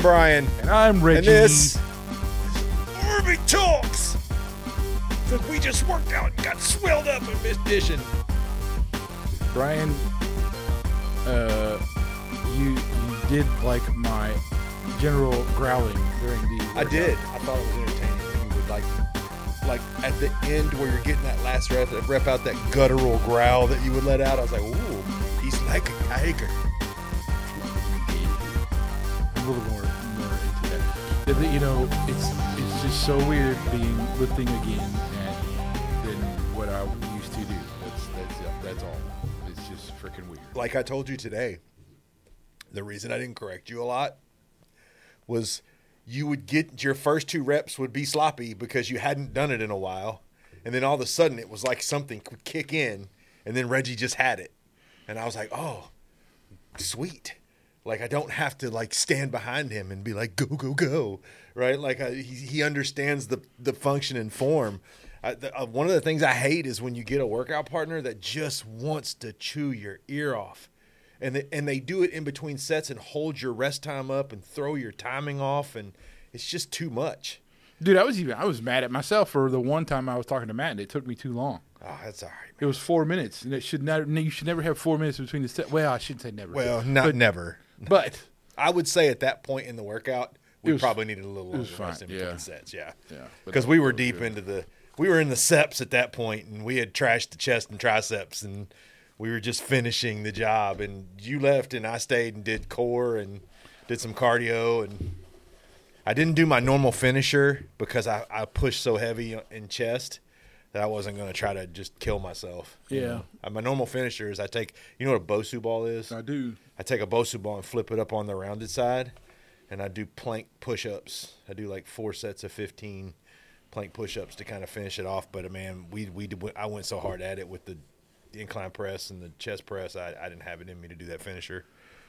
Brian. And I'm Reggie. And this is Army Talks. Because we just worked out and got swelled up and missed dishing. Brian, you did like my general growling during the I did. I thought it was entertaining. You would like at the end where you're getting that last rep out, that guttural growl that you would let out. I was like, ooh, he's like a tiger. I'm a little more into that. You know, it's just so weird being lifting again than what I used to do. That's all. It's just freaking weird. Like I told you today, the reason I didn't correct you a lot was you would get your first 2 reps would be sloppy because you hadn't done it in a while. And then all of a sudden it was like something would kick in and then Reggie just had it. And I was like, oh, sweet. Like I don't have to like stand behind him and be like, go, go, go. Right. Like he understands the function and form. One of the things I hate is when you get a workout partner that just wants to chew your ear off. And they do it in between sets and hold your rest time up and throw your timing off, and it's just too much. Dude, I was mad at myself for the one time I was talking to Matt, and it took me too long. Oh, that's all right, man. It was 4 minutes, and you should never have 4 minutes between the sets. Well, I shouldn't say never. Well, never. But I would say at that point in the workout, we probably needed a little longer rest in between sets. Yeah. Because we were deep into we were in the seps at that point, and we had trashed the chest and triceps, and we were just finishing the job, and you left, and I stayed and did core and did some cardio, and I didn't do my normal finisher because I pushed so heavy in chest that I wasn't going to try to just kill myself. Yeah. My normal finisher is I take – you know what a Bosu ball is? I do. I take a Bosu ball and flip it up on the rounded side, and I do plank push-ups. I do like 4 sets of 15 plank push-ups to kind of finish it off. But, man, I went so hard at it with the incline press and the chest press, I didn't have it in me to do that finisher.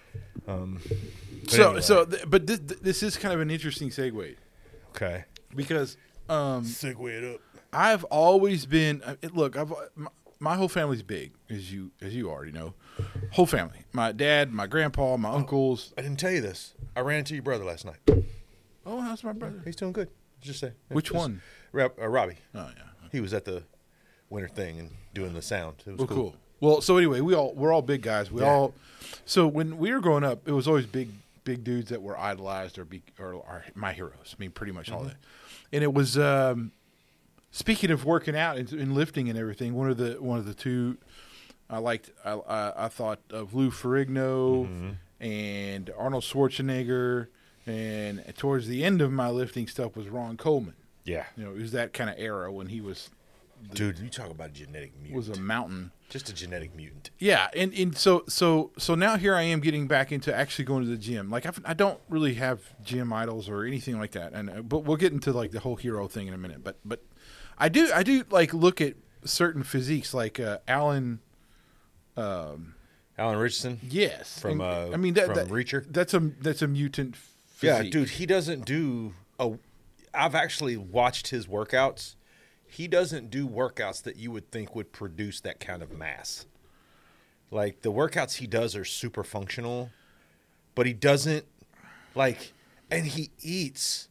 But this is kind of an interesting segue. Okay. Because segue it up. I've always been look. My whole family's big, as you already know. Whole family. My dad, my grandpa, my uncles. I didn't tell you this. I ran into your brother last night. Oh, how's my brother? He's doing good. Just say. Which one? Robbie. Oh yeah. He was at the winter thing and doing the sound. It was cool. Well, so anyway, we're all big guys. So when we were growing up, it was always big dudes that were idolized or are my heroes. I mean, pretty much all that. And it was speaking of working out and lifting and everything. One of the two I liked. I thought of Lou Ferrigno and Arnold Schwarzenegger, and towards the end of my lifting stuff was Ron Coleman. Yeah, you know, it was that kind of era when he was. Dude, you talk about a genetic mutant. Was a mountain. Just a genetic mutant. Yeah, and so now here I am getting back into actually going to the gym. Like I don't really have gym idols or anything like that, but we'll get into like the whole hero thing in a minute. But I do like look at certain physiques like Alan Richardson. Yes, from from Reacher. That's a mutant physique. Yeah, dude, he doesn't do. I've actually watched his workouts. He doesn't do workouts that you would think would produce that kind of mass. Like, the workouts he does are super functional, but he doesn't, like, and he eats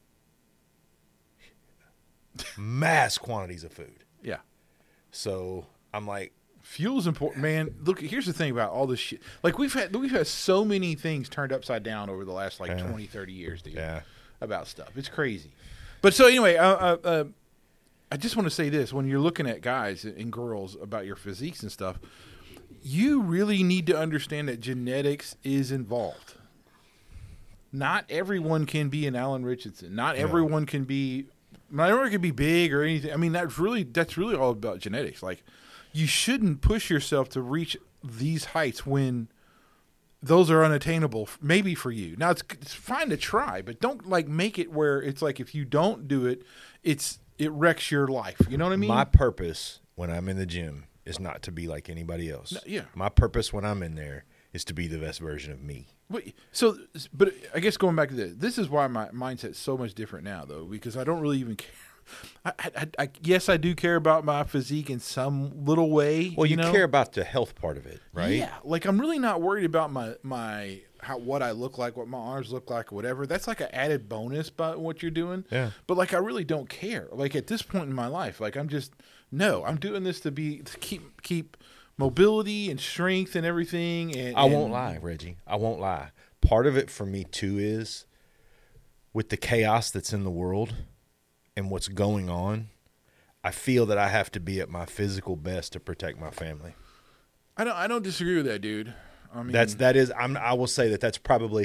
mass quantities of food. Yeah. So, I'm like. Fuel's important, man. Look, here's the thing about all this shit. Like, we've had so many things turned upside down over the last, 20, 30 years, dude. Yeah. About stuff. It's crazy. But so, anyway, I just want to say this. When you're looking at guys and girls about your physiques and stuff, you really need to understand that genetics is involved. Not everyone can be an Alan Richardson. Not everyone can be big or anything. I mean, that's really all about genetics. Like, you shouldn't push yourself to reach these heights when those are unattainable, maybe for you. Now, it's fine to try, but don't, make it where it's like if you don't do it, it wrecks your life. You know what I mean? My purpose when I'm in the gym is not to be like anybody else. No, yeah. My purpose when I'm in there is to be the best version of me. But I guess going back to this is why my mindset's so much different now, though, because I don't really even care. yes, I do care about my physique in some little way. Well, you know? care about the health part of it, right? Yeah, like I'm really not worried about my what I look like, what my arms look like, or whatever. That's like an added bonus by what you're doing. Yeah. But like I really don't care. Like at this point in my life, like I'm doing this to keep mobility and strength and everything. And I won't lie, Reggie. I won't lie. Part of it for me too is with the chaos that's in the world and what's going on, I feel that I have to be at my physical best to protect my family. I don't disagree with that, dude. I mean, I will say that's probably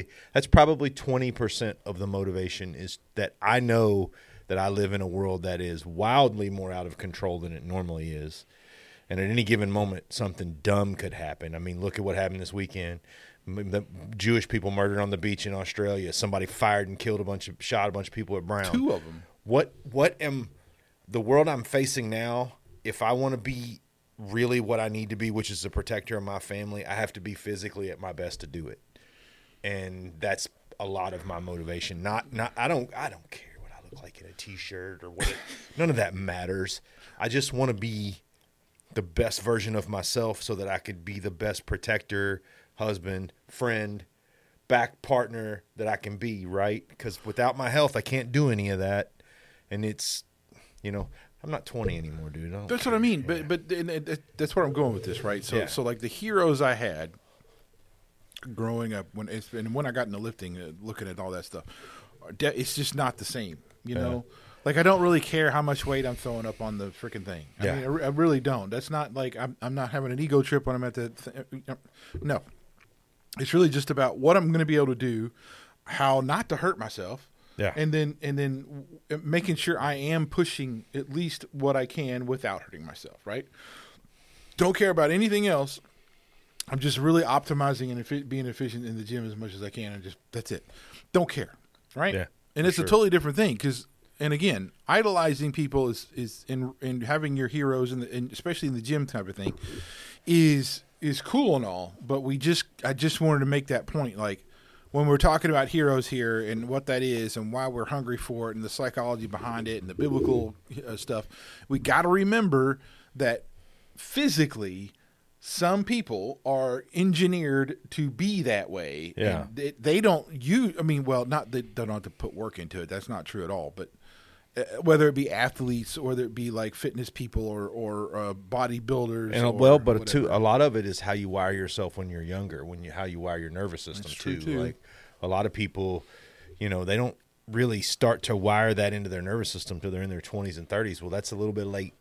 20% of the motivation is that I know that I live in a world that is wildly more out of control than it normally is. And at any given moment, something dumb could happen. I mean, look at what happened this weekend. The Jewish people murdered on the beach in Australia. Somebody fired and shot a bunch of people at Brown. 2 of them. The world I'm facing now, if I want to be really what I need to be, which is the protector of my family, I have to be physically at my best to do it. And that's a lot of my motivation. I don't care what I look like in a t-shirt or what. None of that matters. I just want to be the best version of myself so that I could be the best protector, husband, friend, back partner that I can be, right? Because without my health, I can't do any of that. And it's, I'm not 20 anymore, dude. That's what I mean. Yeah. But that's where I'm going with this, right? So so like the heroes I had growing up when I got into lifting, looking at all that stuff, it's just not the same, you know. Like I don't really care how much weight I'm throwing up on the freaking thing. I mean, I really don't. That's not like I'm not having an ego trip when I'm at the. No, it's really just about what I'm going to be able to do, how not to hurt myself. Yeah. And then making sure I am pushing at least what I can without hurting myself, right? Don't care about anything else. I'm just really optimizing and being efficient in the gym as much as I can, and that's it. Don't care, right? Yeah. And it's a totally different thing and again, idolizing people is in having your heroes and especially in the gym type of thing is cool and all, but I just wanted to make that point, like. When we're talking about heroes here and what that is and why we're hungry for it and the psychology behind it and the biblical stuff, we got to remember that physically some people are engineered to be that way. Yeah. And they don't not they don't have to put work into it. That's not true at all. But whether it be athletes or whether it be like fitness people or bodybuilders. And a lot of it is how you wire yourself when you're younger, how you wire your nervous system. That's true too. Like a lot of people, they don't really start to wire that into their nervous system till they're in their 20s and 30s. Well, that's a little bit late.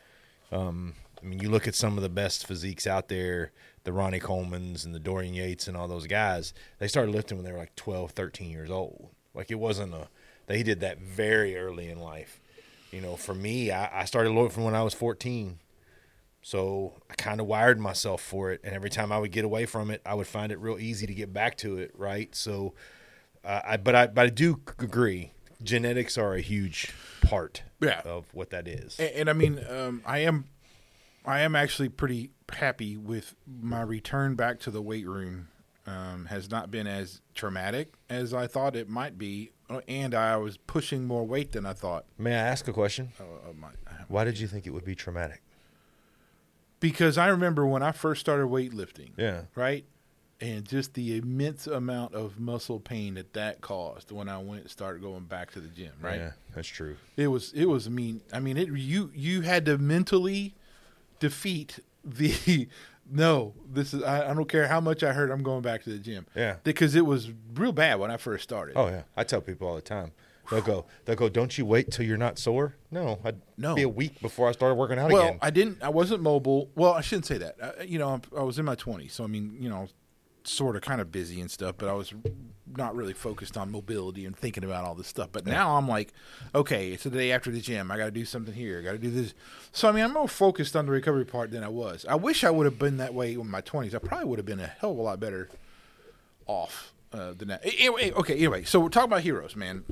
You look at some of the best physiques out there, the Ronnie Colemans and the Dorian Yates and all those guys, they started lifting when they were like 12, 13 years old. Like it wasn't they did that very early in life. For me, I started lifting when I was 14. So I kind of wired myself for it. And every time I would get away from it, I would find it real easy to get back to it, right? So, but I do agree. Genetics are a huge part of what that is. And I mean, I am actually pretty happy with my return back to the weight room. Has not been as traumatic as I thought it might be, and I was pushing more weight than I thought. May I ask a question? Why did you think it would be traumatic? Because I remember when I first started weightlifting, right, and just the immense amount of muscle pain that caused when I started going back to the gym, right? Yeah, that's true. It was mean. I mean, you had to mentally defeat the. No, this is. I don't care how much I hurt. I'm going back to the gym. Yeah, because it was real bad when I first started. Oh yeah, I tell people all the time. They'll go. Don't you wait till you're not sore? No, I'd be a week before I started working out again. Well, I wasn't mobile. Well, I shouldn't say that. I was in my 20s, so I mean, sort of kind of busy and stuff, but I was not really focused on mobility and thinking about all this stuff. But now I'm like, okay, it's the day after the gym. I got to do something here. I got to do this. So, I mean, I'm more focused on the recovery part than I was. I wish I would have been that way in my 20s. I probably would have been a hell of a lot better off than that. Anyway, so we're talking about heroes, man.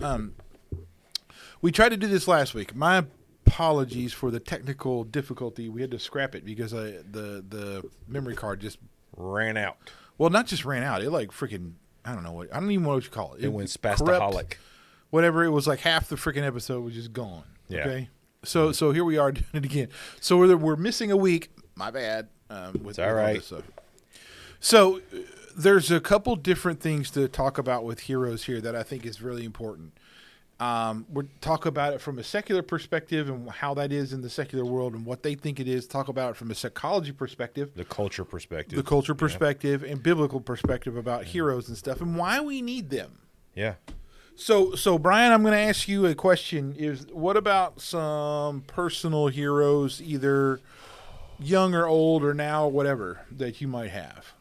We tried to do this last week. My apologies for the technical difficulty. We had to scrap it because the memory card just ran out. Well, not just ran out. It like freaking, I don't know. I don't even know what you call it. It went spastaholic. whatever. It was like half the freaking episode was just gone. Yeah. Okay. So here we are doing it again. So we're missing a week. My bad. With all all right. this stuff. So there's a couple different things to talk about with heroes here that I think is really important. We'll talk about it from a secular perspective and how that is in the secular world and what they think it is. Talk about it from a psychology perspective, The culture perspective. perspective, and biblical perspective about heroes and stuff and why we need them. Yeah. So Brian, I'm going to ask you a question. What about some personal heroes, either young or old or now, whatever, that you might have?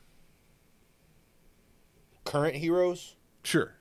Current heroes? Sure.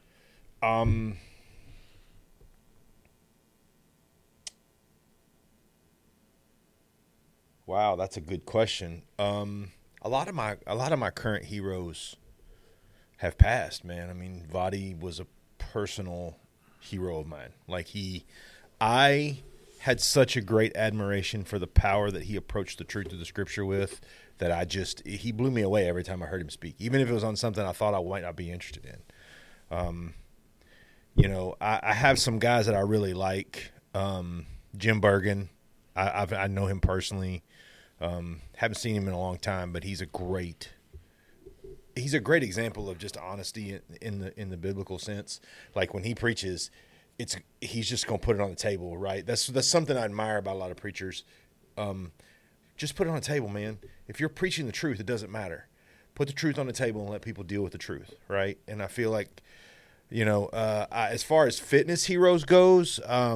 Wow, that's a good question. A lot of my current heroes have passed, man. I mean, Vadi was a personal hero of mine. I had such a great admiration for the power that he approached the truth of the scripture with that he blew me away every time I heard him speak, even if it was on something I thought I might not be interested in. I have some guys that I really like. Jim Bergen, I know him personally. Haven't seen him in a long time, but he's a great example of just honesty in the biblical sense. Like when he preaches, he's just going to put it on the table, right? That's something I admire about a lot of preachers. Just put it on the table, man. If you're preaching the truth, it doesn't matter. Put the truth on the table and let people deal with the truth, right? And I feel like, as far as fitness heroes goes,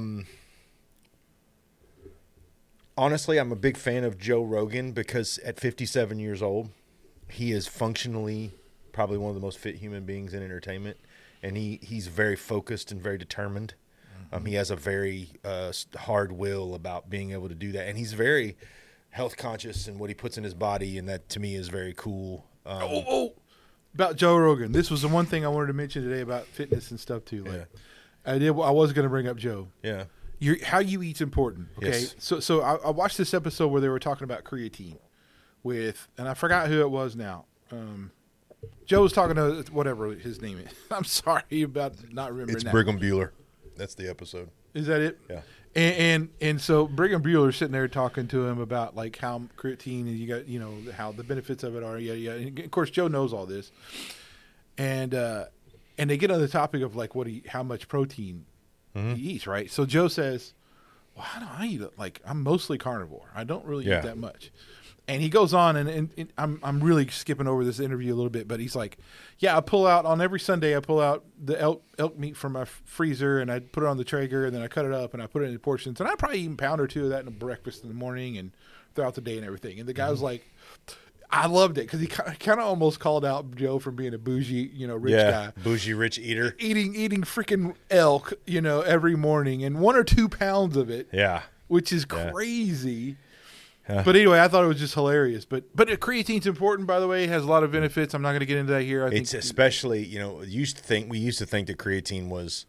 honestly, I'm a big fan of Joe Rogan because at 57 years old, he is functionally probably one of the most fit human beings in entertainment, and he's very focused and very determined. He has a very hard will about being able to do that, and he's very health conscious in what he puts in his body, and that to me is very cool. About Joe Rogan, this was the one thing I wanted to mention today about fitness and stuff too. I was going to bring up Joe. Yeah. How you eat's important. Okay. Yes. So I watched this episode where they were talking about creatine and I forgot who it was now. Joe was talking to whatever his name is. I'm sorry about not remembering. It's that. Brigham Bueller. That's the episode. Is that it? Yeah. And so Brigham Bueller's sitting there talking to him about like how creatine and you got how the benefits of it are. Yeah. And of course Joe knows all this. And they get on the topic of like how much protein he eats, right? So Joe says, "Well, how do I eat it? Like I'm mostly carnivore. I don't really eat that much." And he goes on, and I'm really skipping over this interview a little bit, but he's like, "Yeah, I pull out on every Sunday. I pull out the elk meat from my freezer, and I put it on the Traeger, and then I cut it up, and I put it in portions, and I probably eat a pound or two of that in a breakfast in the morning and throughout the day and everything." And the guy was like, I loved it because he kind of almost called out Joe from being a bougie, rich guy. Bougie rich eater. Eating freaking elk, every morning and 1 or 2 pounds of it. Yeah. Which is crazy. But anyway, I thought it was just hilarious. But creatine's important, by the way. It has a lot of benefits. I'm not going to get into that here. It's especially, we used to think that creatine was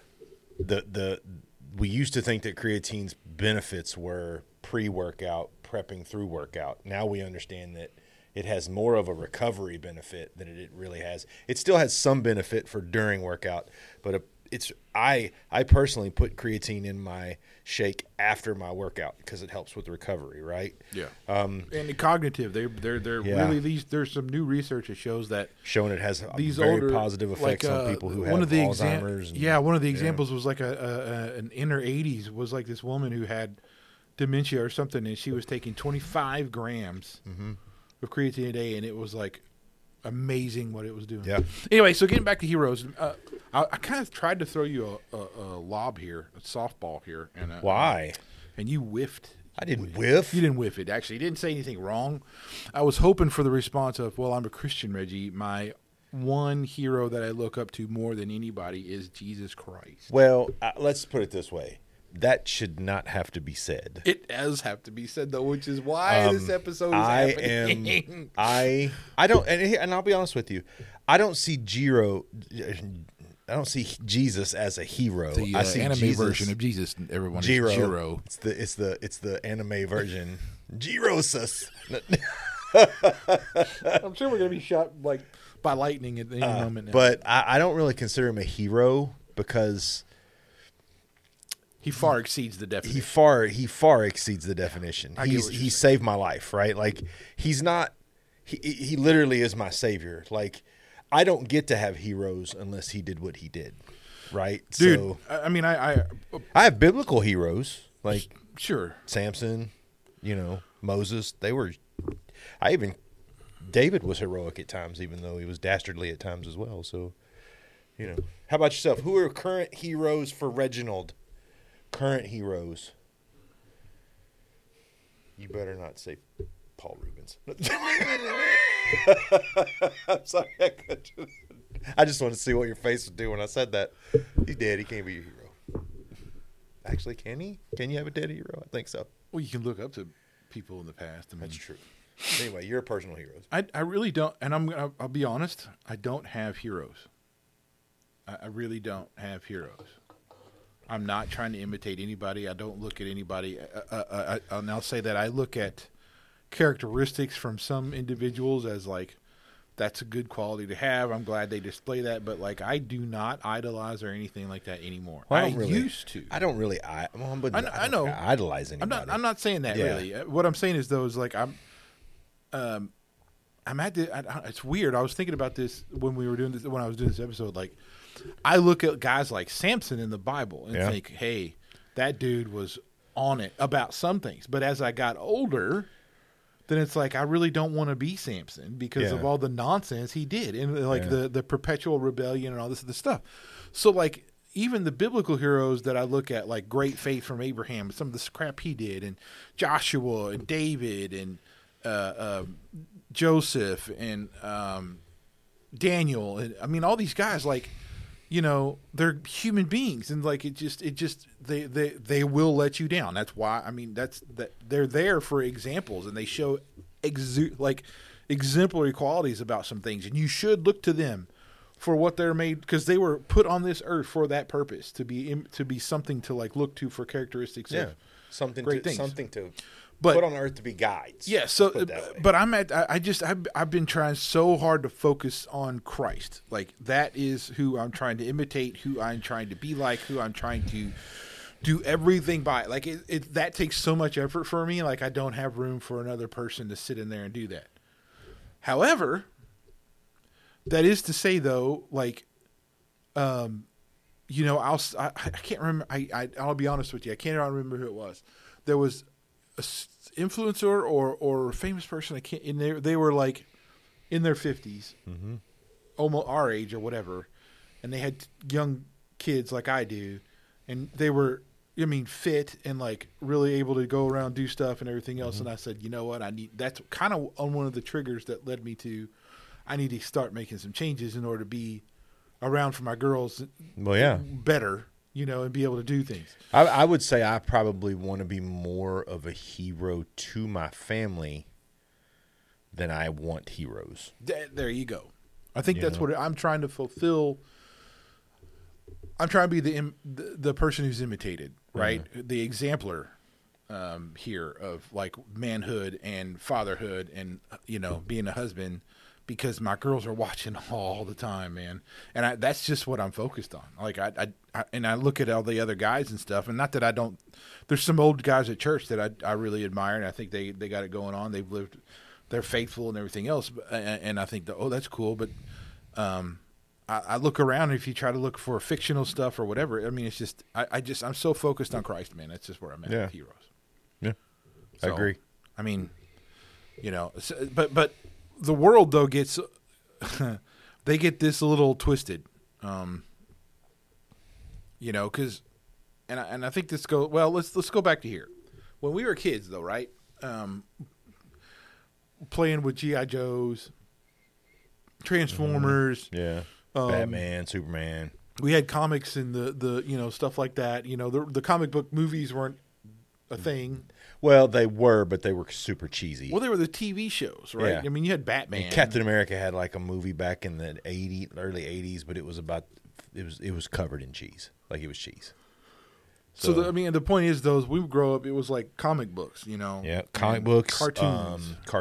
we used to think that creatine's benefits were pre-workout, prepping through workout. Now we understand that it has more of a recovery benefit than it really has. It still has some benefit for during workout, but I personally put creatine in my shake after my workout because it helps with the recovery, right? Yeah. And the cognitive, they're really there's some new research that shows that showing it has these very older, positive effects on people who have Alzheimer's. One of the examples was like an inner 80s was like this woman who had dementia or something, and she was taking 25 grams of creatine a day, and it was like amazing what it was doing. Yeah. Anyway, so getting back to heroes, I kind of tried to throw you a lob here, a softball here, and why? And you whiffed. I didn't whiff. You didn't whiff it. Actually, you didn't say anything wrong. I was hoping for the response of, "Well, I'm a Christian, Reggie. My one hero that I look up to more than anybody is Jesus Christ." Well, let's put it this way. That should not have to be said. It does have to be said, though, which is why this episode is happening. I don't, and I'll be honest with you. I don't see Jesus as a hero. I see anime Jesus, version of Jesus. Everyone Jiro. is Jiro. It's the anime version. Jirosus. I'm sure we're gonna be shot like by lightning at any moment now. But I don't really consider him a hero. because he far exceeds the definition. he far exceeds the definition. He saved my life, right? Like he's not. He literally is my savior. Like I don't get to have heroes unless he did what he did, right? Dude, so I mean, I have biblical heroes like sure Samson, Moses. David was heroic at times, even though he was dastardly at times as well. So, how about yourself? Who are current heroes for Reginald? Current heroes. You better not say Paul Rubens. I'm sorry. I just wanted to see what your face would do when I said that. He's dead. He can't be your hero. Actually, can he? Can you have a dead hero? I think so. Well, you can look up to people in the past. I mean, that's true. Anyway, you're a personal hero. I really don't, and I'll be honest. I don't have heroes. I really don't have heroes. I'm not trying to imitate anybody. I don't look at anybody. And I'll say that I look at characteristics from some individuals as like, that's a good quality to have. I'm glad they display that, but like I do not idolize or anything like that anymore. Well, I used to. I don't really. I know. Idolize anybody. I'm not saying that really. What I'm saying is though is like I'm at the. It's weird. I was thinking about this when we were doing this. When I was doing this episode, like I look at guys like Samson in the Bible and think, hey, that dude was on it about some things. But as I got older, then it's like I really don't want to be Samson because of all the nonsense he did and like the perpetual rebellion and all this other stuff. So like even the biblical heroes that I look at, like great faith from Abraham, some of the crap he did, and Joshua and David and Joseph and Daniel, and I mean all these guys, like they're human beings, and like it just they will let you down. That's why they're there for examples, and they show exemplary qualities about some things, and you should look to them for what they're made, because they were put on this earth for that purpose, to be something to like look to for characteristics of something great things. Something to put on earth to be guides. Yeah. So, but I've been trying so hard to focus on Christ. Like that is who I'm trying to imitate, who I'm trying to be like, who I'm trying to do everything by. Like that takes so much effort for me. Like I don't have room for another person to sit in there and do that. However, that is to say though, like, I can't remember. I'll be honest with you. I can't remember who it was. There was influencer or famous person, I can't, and they were like in their 50s, almost our age or whatever, and they had young kids like I do, and they were fit and like really able to go around, do stuff and everything else. And I said, you know what, that's kind of on one of the triggers that led me to I need to start making some changes in order to be around for my girls better, and be able to do things. I would say I probably want to be more of a hero to my family than I want heroes. There you go. I think that's what I'm trying to fulfill. I'm trying to be the person who's imitated, right? The exemplar here of like manhood and fatherhood and, being a husband, because my girls are watching all the time, man. And that's just what I'm focused on. Like I look at all the other guys and stuff, and not that I don't, there's some old guys at church that I really admire, and I think they got it going on. They're faithful and everything else. And I think that's cool. But, I look around, and if you try to look for fictional stuff or whatever, I mean, it's just, I'm so focused on Christ, man. That's just where I'm at with heroes. Yeah. So, I agree. I mean, but the world though gets, they get this a little twisted, cause, and I think this let's go back to here. When we were kids though, right? Playing with G.I. Joes, Transformers. Yeah. Batman, Superman. We had comics and the stuff like that. The comic book movies weren't a thing. Well, they were, but they were super cheesy. Well, they were the TV shows, right? Yeah. I mean, you had Batman. And Captain America had like a movie back in the early 80s, but it was covered in cheese. Like it was cheese. So the point is, though, as we grow up, it was like comic books, Yeah, comic books,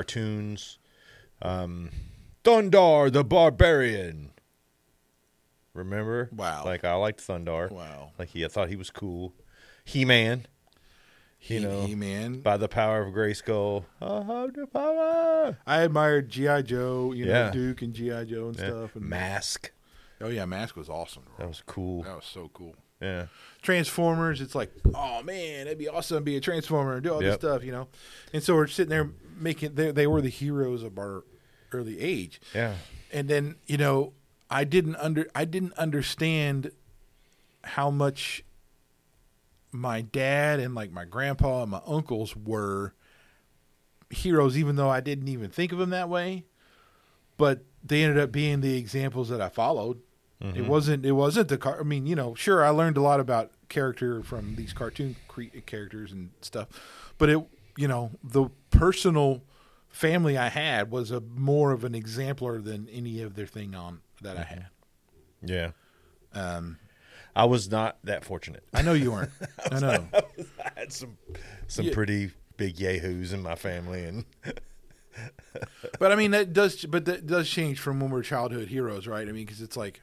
cartoons. Thundar the Barbarian. Remember? Wow. Like I liked Thundar. Wow. Like I thought he was cool. He-Man. He-Man. By the power of Grayskull. I have the power. I admired G.I. Joe, Yeah. Duke and G.I. Joe and stuff. And Mask. Oh, yeah, Mask was awesome. That was cool. That was so cool. Yeah. Transformers, it's like, oh, man, it'd be awesome to be a Transformer and do all this Yep. stuff, And so we're sitting there making, they were the heroes of our early age. Yeah. And then, I didn't understand how much my dad and like my grandpa and my uncles were heroes, even though I didn't even think of them that way. But they ended up being the examples that I followed. Mm-hmm. It wasn't the car. I mean, sure, I learned a lot about character from these cartoon characters and stuff, but the personal family I had was more of an exemplar than any of their thing on that I had. Yeah. I was not that fortunate. I know you weren't. I know. I had some pretty big yahoos in my family, and but I mean that does change from when we're childhood heroes, right? I mean, because it's like,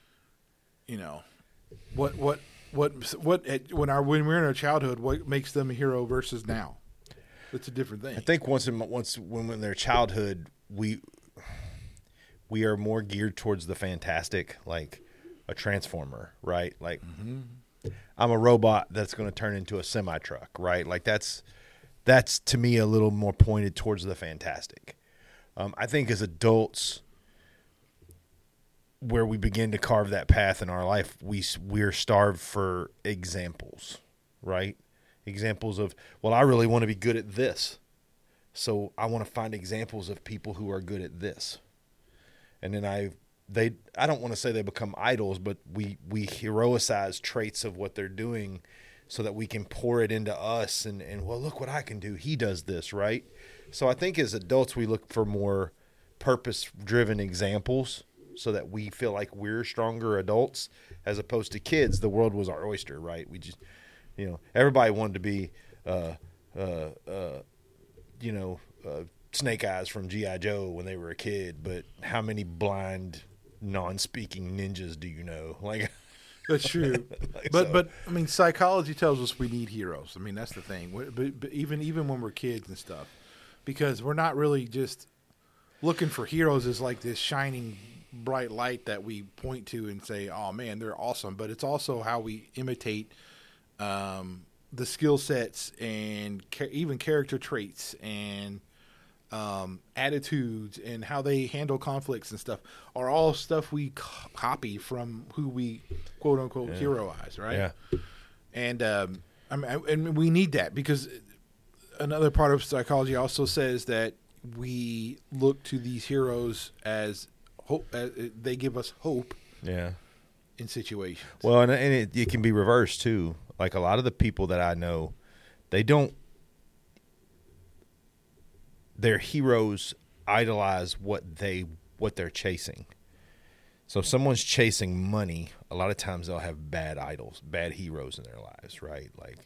what when we're in our childhood, what makes them a hero versus now? It's a different thing. I think when they're childhood, we are more geared towards the fantastic, like a Transformer, right? Like I'm a robot that's going to turn into a semi truck, right? Like that's to me a little more pointed towards the fantastic. I think as adults, where we begin to carve that path in our life, we're starved for examples, right? Examples of, well, I really want to be good at this, so I want to find examples of people who are good at this, and then I don't want to say they become idols, but we heroicize traits of what they're doing, so that we can pour it into us and well, look what I can do. He does this, right? So I think as adults we look for more purpose-driven examples, so that we feel like we're stronger adults as opposed to kids. The world was our oyster, right? We just, everybody wanted to be, Snake Eyes from G.I. Joe when they were a kid, but how many blind, non-speaking ninjas do you know? Like, that's true. But I mean, psychology tells us we need heroes. I mean, that's the thing. But even when we're kids and stuff, because we're not really just looking for heroes as like this shining bright light that we point to and say, oh man, they're awesome. But it's also how we imitate the skill sets and even character traits and attitudes and how they handle conflicts and stuff are all stuff we copy from who we quote unquote heroize, right? Yeah. And and we need that, because another part of psychology also says that we look to these heroes as hope. They give us hope. Yeah. In situations. Well, and it can be reversed too. Like a lot of the people that I know, their heroes idolize what they're chasing. So if someone's chasing money, a lot of times they'll have bad idols, bad heroes in their lives, right? Like,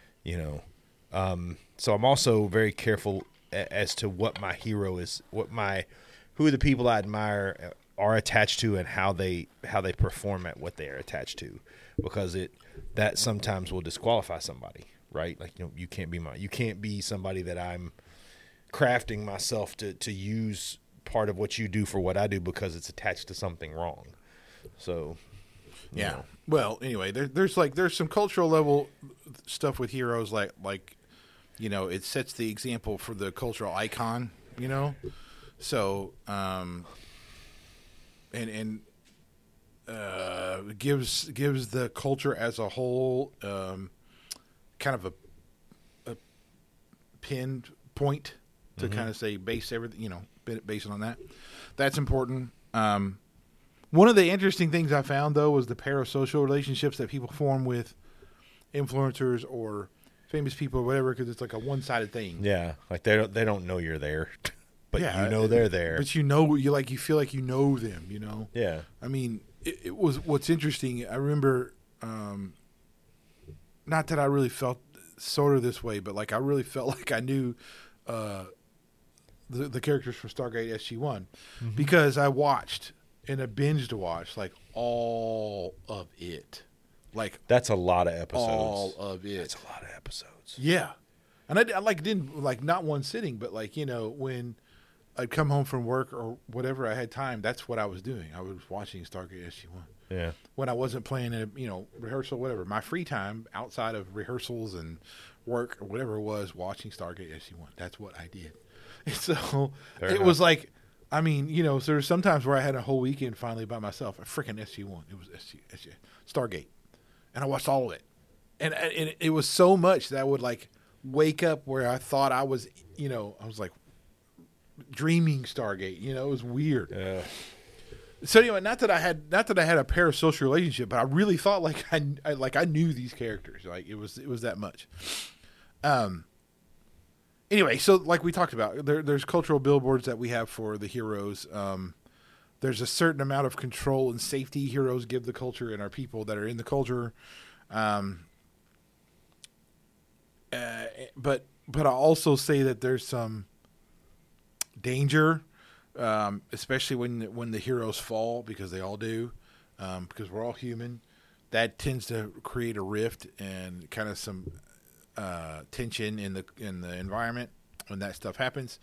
so I'm also very careful as to what my hero is, who the people I admire are attached to, and how they perform at what they are attached to, because that sometimes will disqualify somebody, right? Like, you can't be somebody that I'm crafting myself to use part of what you do for what I do because it's attached to something wrong. So, yeah. Well, anyway, there's some cultural level stuff with heroes, like it sets the example for the cultural icon, So, and gives the culture as a whole kind of a pinned point to kind of say base everything, based on that. That's important. One of the interesting things I found, though, was the parasocial relationships that people form with influencers or famous people or whatever, because it's like a one-sided thing. Yeah, like they don't know you're there, but yeah, they're there. But you feel like you know them, Yeah. I mean, it was what's interesting. I remember, not that I really felt sort of this way, but like I really felt like I knew the characters from Stargate SG-1 because I watched and I binged to watch like all of it. Like That's a lot of episodes. all of it. That's a lot of episodes. Yeah. And I like didn't like not one sitting, but like, you know, when I'd come home from work or whatever I had time, that's what I was doing. I was watching Stargate SG-1. Yeah. When I wasn't playing a, you know, rehearsal, whatever. My free time outside of rehearsals and work or whatever it was, watching Stargate SG-1. That's what I did. And so Fair it enough. was like, I mean, you know, so there's sometimes where I had a whole weekend finally by myself. A freaking SG-1. It was SG, Stargate. And I watched all of it. And it was so much that I would like wake up where I thought I was, you know, I was like dreaming Stargate. You know, it was weird. Yeah. So anyway, not that I had a parasocial relationship, but I really thought like I knew these characters. Like it was that much. Anyway, so like we talked about, there's cultural billboards that we have for the heroes. There's a certain amount of control and safety heroes give the culture and our people that are in the culture. But I also say that there's some danger, especially when the heroes fall, because they all do, because we're all human. That tends to create a rift and kind of some tension in the environment when that stuff happens.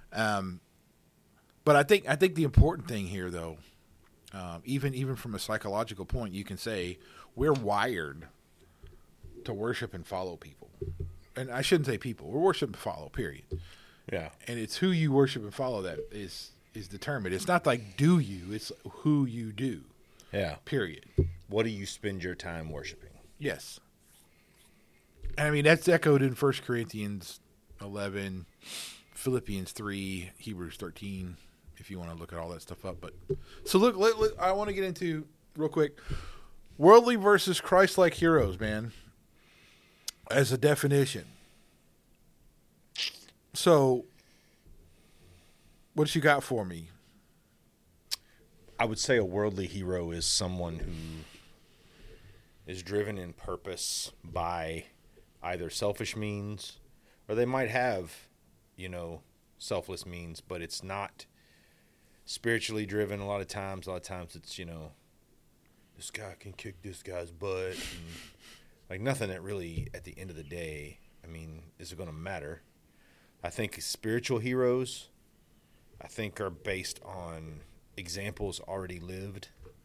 But I think the important thing here, though, even from a psychological point, you can say we're wired to worship and follow people. And I shouldn't say people. We're worship and follow, period. Yeah. And it's who you worship and follow that is determined. It's not like do you, it's who you do. Yeah. Period. What do you spend your time worshiping? Yes. And I mean, that's echoed in 1 Corinthians 11, Philippians 3, Hebrews 13, if you want to look at all that stuff up. But so look, I want to get into real quick worldly versus Christ-like heroes, man, as a definition. So what you got for me? I would say a worldly hero is someone who is driven in purpose by either selfish means, or they might have, you know, selfless means, but it's not spiritually driven. A lot of times it's, you know, this guy can kick this guy's butt. And, like, nothing that really, at the end of the day, I mean, is it going to matter? I think spiritual heroes, I think, are based on examples already lived.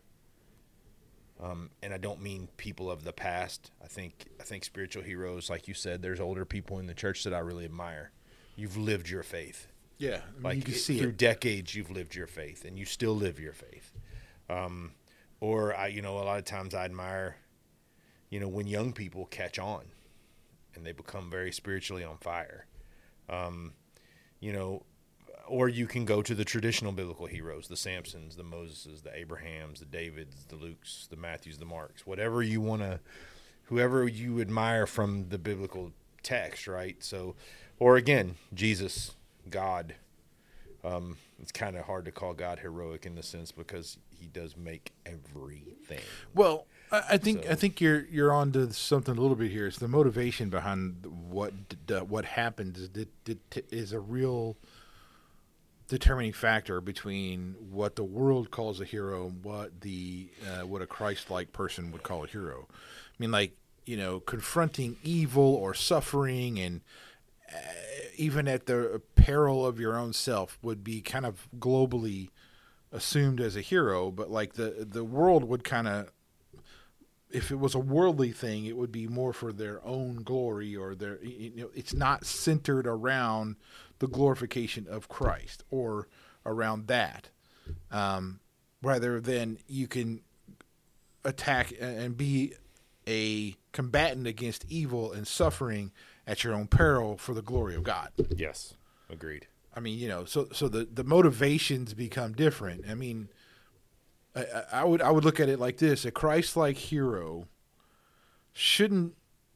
And I don't mean people of the past. I think spiritual heroes, like you said, there's older people in the church that I really admire. You've lived your faith. Yeah, I mean, Like you can see through it. decades, you've lived your faith, and you still live your faith. Or a lot of times I admire, you know, when young people catch on, and they become very spiritually on fire. You know, or you can go to the traditional biblical heroes, the Samsons, the Moseses, the Abrahams, the Davids, the Lukes, the Matthews, the Marks, whatever you want to, whoever you admire from the biblical text, right? So, or again, Jesus, God. It's kind of hard to call God heroic in the sense because he does make everything. Well, I think you're on to something a little bit here. It's the motivation behind what happens is a real determining factor between what the world calls a hero and what a Christ-like person would call a hero. I mean, like, you know, confronting evil or suffering and even at the peril of your own self would be kind of globally assumed as a hero, but like the world would kind of, if it was a worldly thing, it would be more for their own glory or their, you know, it's not centered around the glorification of Christ or around that. Rather than you can attack and be a combatant against evil and suffering at your own peril for the glory of God. Yes, agreed. I mean, you know, so the motivations become different. I mean, I would look at it like this: a Christ-like hero shouldn't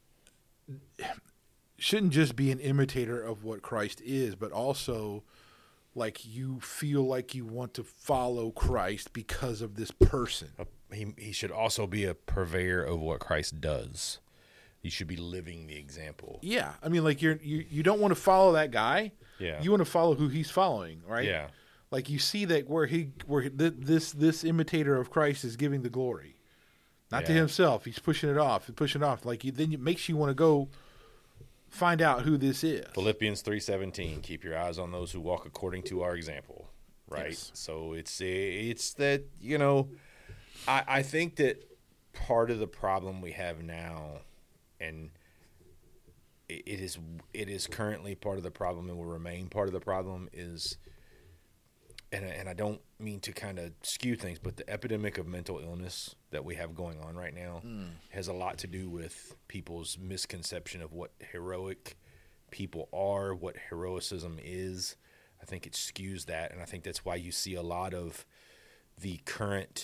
just be an imitator of what Christ is, but also like you feel like you want to follow Christ because of this person. He should also be a purveyor of what Christ does. He should be living the example. Yeah, I mean, like you don't want to follow that guy. Yeah. You want to follow who he's following, right? Yeah. Like you see that this imitator of Christ is giving the glory, not to himself. He's pushing it off. Like then it makes you want to go find out who this is. Philippians 3:17. Keep your eyes on those who walk according to our example. Right. Yes. So it's that, you know, I think that part of the problem we have now, and it is currently part of the problem and will remain part of the problem, is, and I don't mean to kind of skew things, but the epidemic of mental illness that we have going on right now has a lot to do with people's misconception of what heroic people are, what heroicism is. I think it skews that, and I think that's why you see a lot of the current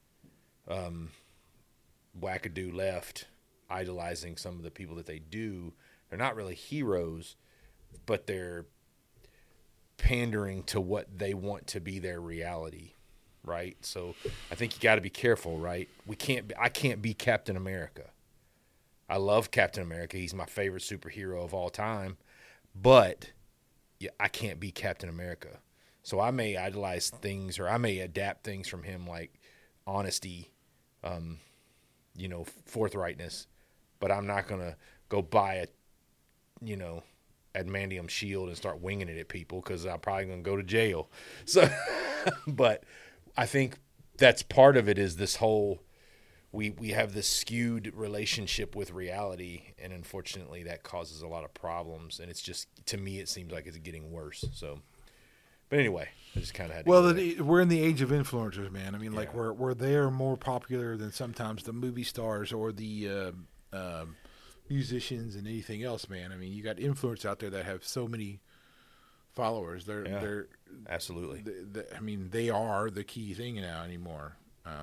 wackadoo left idolizing some of the people that they do. They're not really heroes, but they're pandering to what they want to be their reality, right? So I think you got to be careful, right? I can't be Captain America. I love Captain America. He's my favorite superhero of all time, but I can't be Captain America. So I may idolize things, or I may adapt things from him, like honesty, forthrightness, but I'm not going to go buy a, adamantium shield and start winging it at people, because I'm probably going to go to jail. So, but I think that's part of it, is this whole, we have this skewed relationship with reality, and unfortunately that causes a lot of problems, and it's just, to me, it seems like it's getting worse. So, but anyway, I just kind of had to we're in the age of influencers, man. I mean, like we're they're more popular than sometimes the movie stars or the musicians and anything else, man. I mean, you got influencers out there that have so many followers. They're absolutely. They are the key thing now anymore.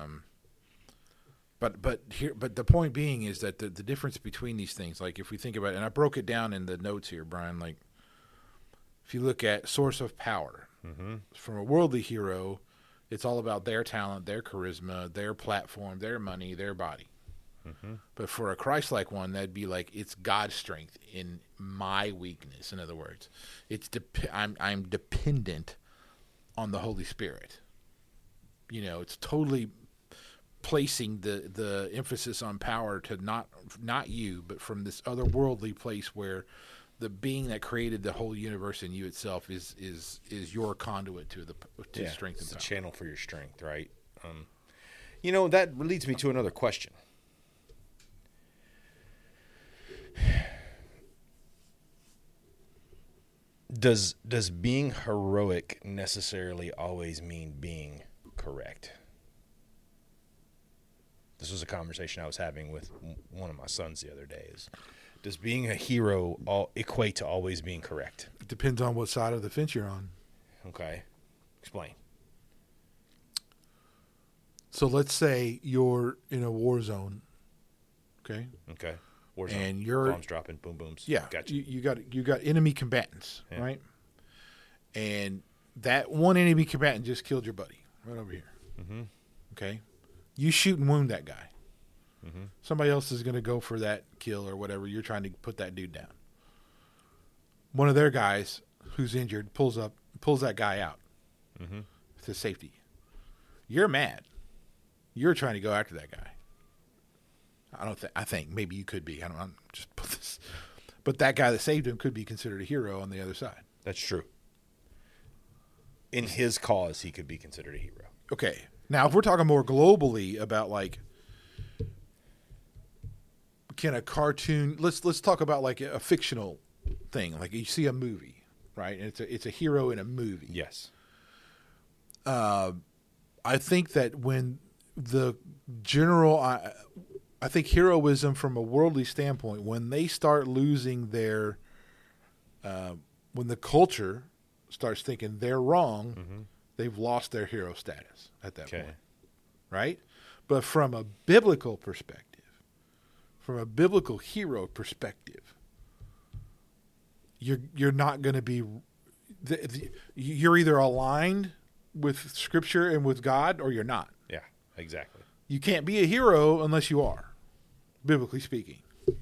But the point being is that the difference between these things, like if we think about it, and I broke it down in the notes here, Brian, like if you look at source of power, from a worldly hero, it's all about their talent, their charisma, their platform, their money, their body. But for a Christ-like one, that'd be like, it's God's strength in my weakness. In other words, I'm dependent on the Holy Spirit. It's totally placing the emphasis on power to not you, but from this otherworldly place where the being that created the whole universe in you itself is your conduit to strength and power. It's a channel for your strength, right? That leads me to another question. Does being heroic necessarily always mean being correct? This was a conversation I was having with one of my sons the other day. Does being a hero equate to always being correct? It depends on what side of the fence you're on. Okay. Explain. So let's say you're in a war zone. Okay. War zone. And you're bombs dropping, boom booms. Yeah. Gotcha. You got enemy combatants, right? And that one enemy combatant just killed your buddy right over here. Okay. You shoot and wound that guy. Somebody else is going to go for that kill or whatever. You're trying to put that dude down. One of their guys who's injured pulls that guy out to safety. You're mad. You're trying to go after that guy. I think maybe you could be. I don't just put this. But that guy that saved him could be considered a hero on the other side. That's true. In his cause, he could be considered a hero. Okay. Now, if we're talking more globally about like, can a cartoon? Let's talk about like a fictional thing. Like you see a movie, right? And it's a hero in a movie. Yes. I think that when the general, I think heroism from a worldly standpoint, when they start losing their, when the culture starts thinking they're wrong, they've lost their hero status at that point, right? But from a biblical perspective, from a biblical hero perspective, you're not going to be. You're either aligned with Scripture and with God, or you're not. Yeah, exactly. You can't be a hero unless you are, biblically speaking.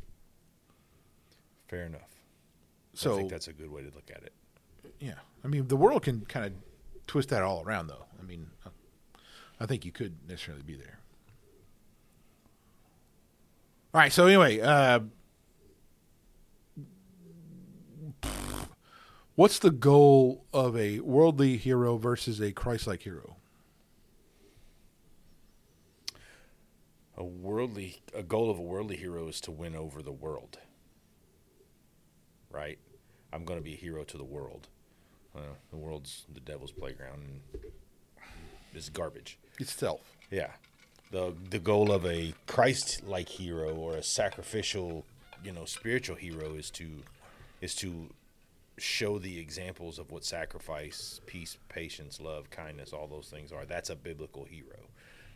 Fair enough. So I think that's a good way to look at it. Yeah, I mean, the world can kind of twist that all around, though. I mean, I think you could necessarily be there. All right. So anyway, what's the goal of a worldly hero versus a Christ-like hero? A goal of a worldly hero is to win over the world. Right? I'm going to be a hero to the world. The world's the devil's playground and it's garbage. It's self. Yeah. The goal of a Christ-like hero or a sacrificial, spiritual hero is to show the examples of what sacrifice, peace, patience, love, kindness, all those things are. That's a biblical hero.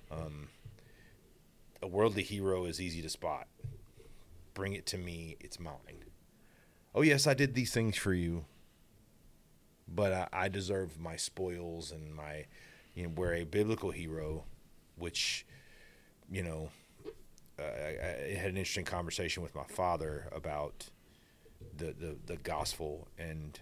A worldly hero is easy to spot. Bring it to me, it's mine. Oh, yes, I did these things for you, but I deserve my spoils and my, where a biblical hero, which, I had an interesting conversation with my father about the gospel, and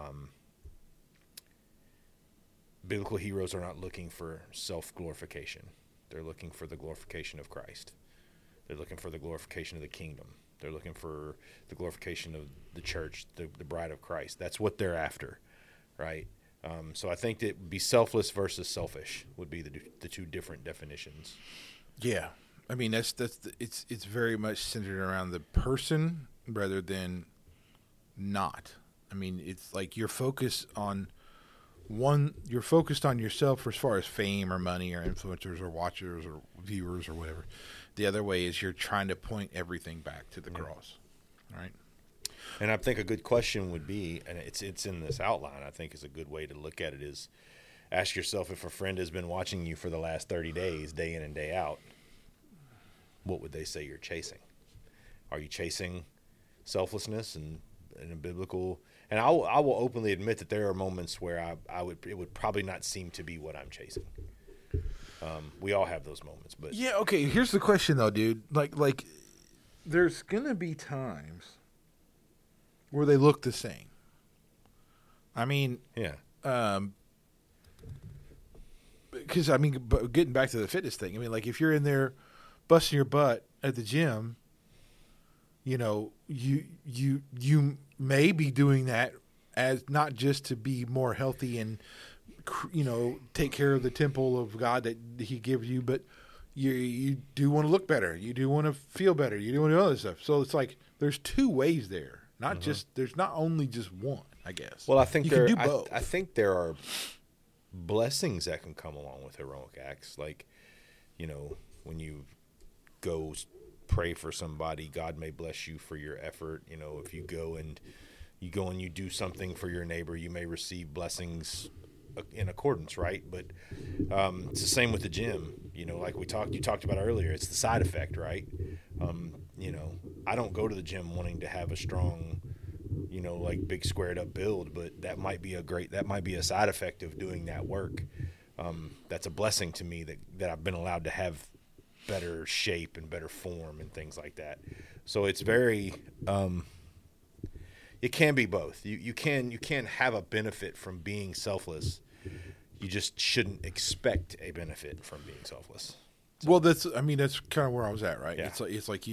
biblical heroes are not looking for self-glorification. They're looking for the glorification of Christ. They're looking for the glorification of the kingdom. They're looking for the glorification of the church, the bride of Christ. That's what they're after, right? So I think that be selfless versus selfish would be the two different definitions. Yeah, I mean it's very much centered around the person rather than not. I mean, it's like you're focused on yourself as far as fame or money or influencers or watchers or viewers or whatever. The other way is you're trying to point everything back to the cross, right? And I think a good question would be, and it's in this outline, I think is a good way to look at it, is ask yourself if a friend has been watching you for the last 30 days, day in and day out, what would they say you're chasing? Are you chasing selflessness and a biblical? And I will openly admit that there are moments where it would probably not seem to be what I'm chasing. We all have those moments, but yeah. Okay, here's the question though, dude. Like, there's gonna be times where they look the same. I mean, yeah. Because but getting back to the fitness thing, I mean, like if you're in there busting your butt at the gym, you may be doing that as not just to be more healthy and take care of the temple of God that He gives you, but you do want to look better, you do want to feel better, you do want to do other stuff. So it's like there's two ways there, not just there's not only just one, I guess. Well, I think you can do both. I think there are blessings that can come along with heroic acts, like when you go pray for somebody, God may bless you for your effort. If you go and you do something for your neighbor, you may receive blessings in accordance, right? But it's the same with the gym. Like you talked about earlier, it's the side effect, right? I don't go to the gym wanting to have a strong, like big squared up build, but that might be a side effect of doing that work. That's a blessing to me that I've been allowed to have better shape and better form and things like that. So it's very it can be both. You can have a benefit from being selfless. You just shouldn't expect a benefit from being selfless. So, well, that's kind of where I was at, right? Yeah. It's like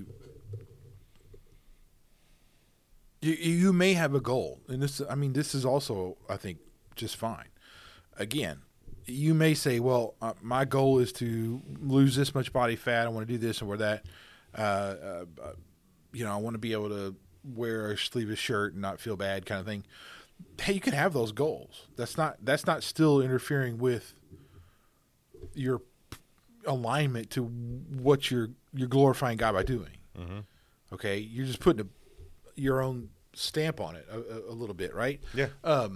you may have a goal, and this is also, I think, just fine. Again, you may say, well, my goal is to lose this much body fat. I want to do this or that. I want to be able to wear a sleeveless shirt and not feel bad, kind of thing. Hey, you can have those goals. That's not still interfering with your alignment to what you're glorifying God by doing. Mm-hmm. Okay, you're just putting your own stamp on it a little bit, right? Yeah.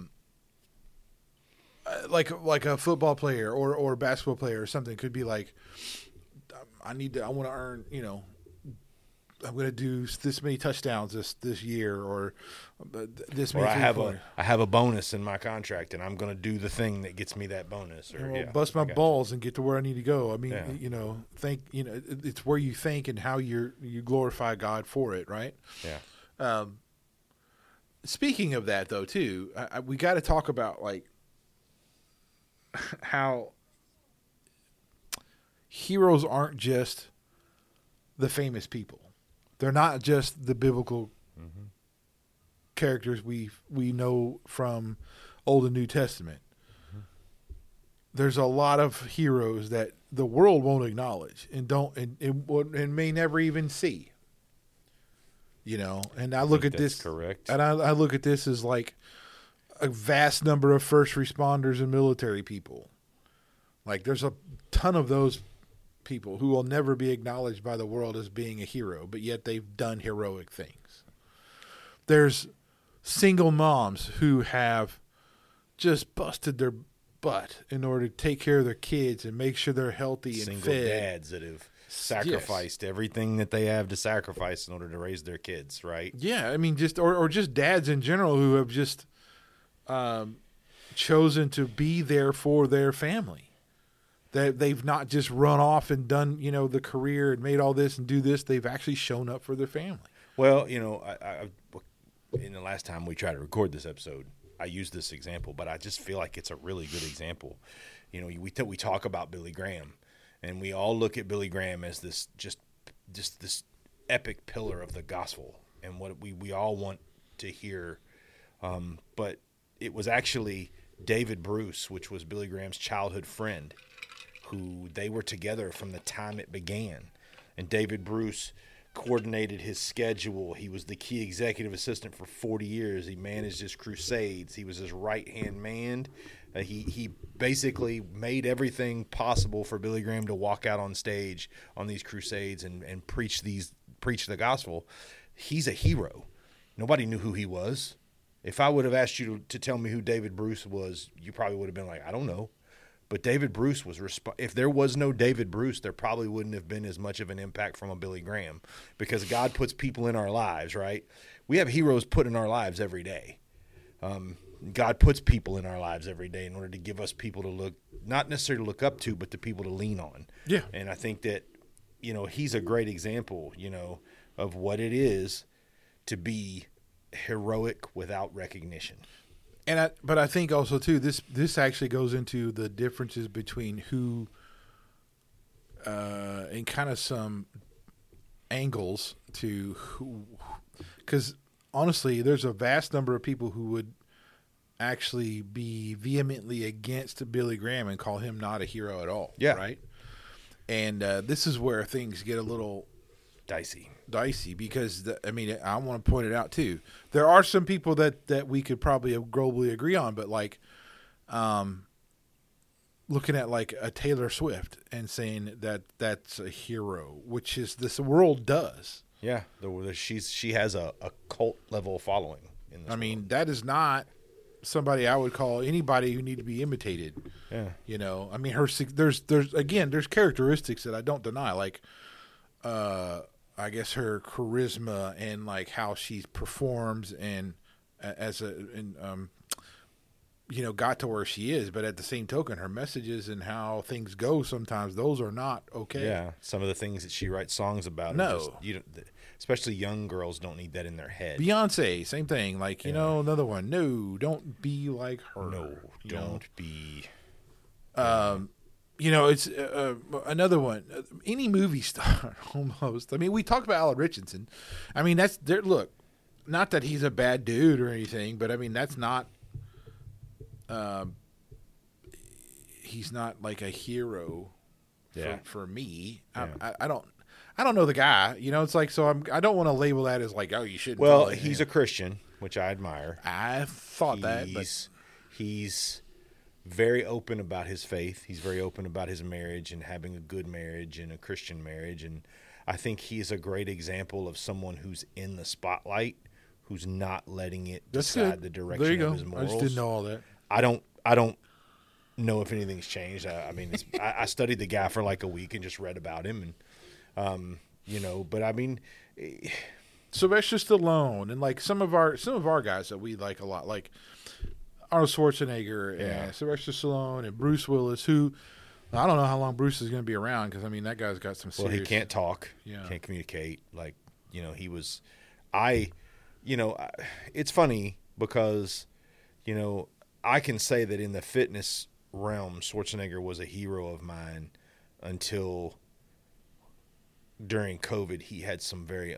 Like a football player or a basketball player or something could be like, I want to earn, I'm going to do this many touchdowns this year or this many. Or I have a bonus in my contract and I'm going to do the thing that gets me that bonus. Or bust my balls and get to where I need to go. I mean, it's where you think and how you glorify God for it, right? Yeah. Speaking of that, though, too, we got to talk about like how heroes aren't just the famous people. They're not just the biblical characters we know from Old and New Testament. There's a lot of heroes that the world won't acknowledge and may never even see. You know, and I look at this correct. And I look at this as like a vast number of first responders and military people. Like there's a ton of those people who will never be acknowledged by the world as being a hero, but yet they've done heroic things. There's single moms who have just busted their butt in order to take care of their kids and make sure they're healthy and Single fed. dads that have sacrificed everything that they have to sacrifice in order to raise their kids, right? Yeah, I mean, just or just dads in general who have just chosen to be there for their family. That they've not just run off and done, you know, the career and made all this and do this. They've actually shown up for their family. Well, you know, I in the last time we tried to record this episode, I used this example, but I just feel like it's a really good example. You know, we talk about Billy Graham, and we all look at Billy Graham as this just this epic pillar of the gospel, and what we all want to hear. But it was actually David Bruce, which was Billy Graham's childhood friend, who they were together from the time it began. And David Bruce coordinated his schedule. He was the key executive assistant for 40 years. He managed his crusades. He was his right-hand man. He basically made everything possible for Billy Graham to walk out on stage on these crusades and preach the gospel. He's a hero. Nobody knew who he was. If I would have asked you to tell me who David Bruce was, you probably would have been like, I don't know. But David Bruce was if there was no David Bruce, there probably wouldn't have been as much of an impact from a Billy Graham, because God puts people in our lives, right? We have heroes put in our lives every day. God puts people in our lives every day in order to give us people to look, not necessarily look up to, but the people to lean on. Yeah. And I think that, you know, he's a great example, you know, of what it is to be heroic without recognition. But I think also too this actually goes into the differences between who and kind of some angles to who, because honestly, there's a vast number of people who would actually be vehemently against Billy Graham and call him not a hero at all. Yeah. Right. And this is where things get a little dicey because I want to point it out too. There are some people that we could probably globally agree on, but like, looking at like a Taylor Swift and saying that that's a hero, which is this world does. Yeah, she has a cult level following in this world. That is not somebody I would call anybody who need to be imitated. Yeah, you know, there's characteristics that I don't deny, like I guess her charisma and like how she performs and got to where she is, but at the same token, her messages and how things go sometimes those are not okay. Yeah, some of the things that she writes songs about. No, especially young girls don't need that in their head. Beyonce, same thing. Like another one. No, don't be like her. No, don't be. It's another one. Any movie star, almost. We talked about Alan Richardson. That's there. Look, not that he's a bad dude or anything, but that's not. He's not like a hero. For me. Yeah. I don't know the guy. It's like I don't want to label that as like, oh, you shouldn't. Well, he's a Christian, which I admire. I thought that, but he's very open about his faith. He's very open about his marriage and having a good marriage and a Christian marriage. And I think he's a great example of someone who's in the spotlight, who's not letting it decide the direction of his morals. I just didn't know all that. I don't know if anything's changed. I studied the guy for like a week and just read about him, and Sylvester Stallone and like some of our guys that we like a lot, like Arnold Schwarzenegger and Sylvester Stallone and Bruce Willis, who I don't know how long Bruce is going to be around because that guy's got some serious. Well, he can't talk, can't communicate. Like he was. It's funny because I can say that in the fitness realm, Schwarzenegger was a hero of mine until during COVID he had some very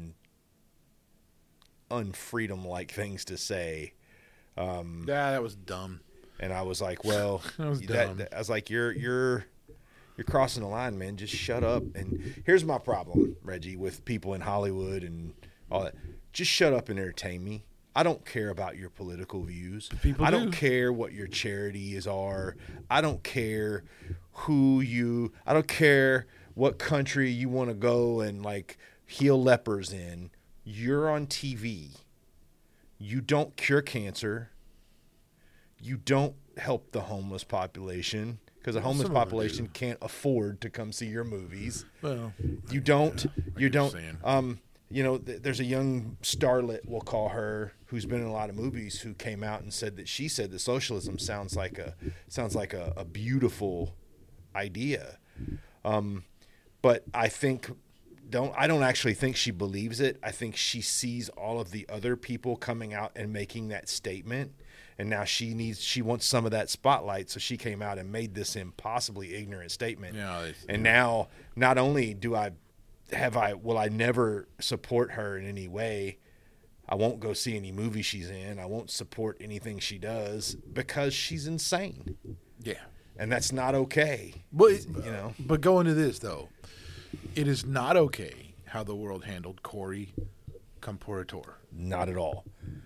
unfreedom-like things to say. That was dumb. And I was like, well, That was dumb. I was like, you're crossing the line, man. Just shut up. And here's my problem, Reggie, with people in Hollywood and all that. Just shut up and entertain me. I don't care about your political views. People I do. don't care what your charities are. I don't care I don't care what country you want to go and like heal lepers in. You're on TV. You don't cure cancer. You don't help the homeless population because the homeless some of them population can't afford to come see your movies. Well, You don't. You what you're don't. saying. There's a young starlet, we'll call her, who's been in a lot of movies, who came out and said that socialism sounds like a beautiful idea. But I don't actually think she believes it. I think she sees all of the other people coming out and making that statement, and now she wants some of that spotlight, so she came out and made this impossibly ignorant statement. And now not only will I never support her in any way. I won't go see any movie she's in. I won't support anything she does because she's insane. Yeah. And that's not okay. But But going to this though, it is not okay how the world handled Corey Comporator. Not at all.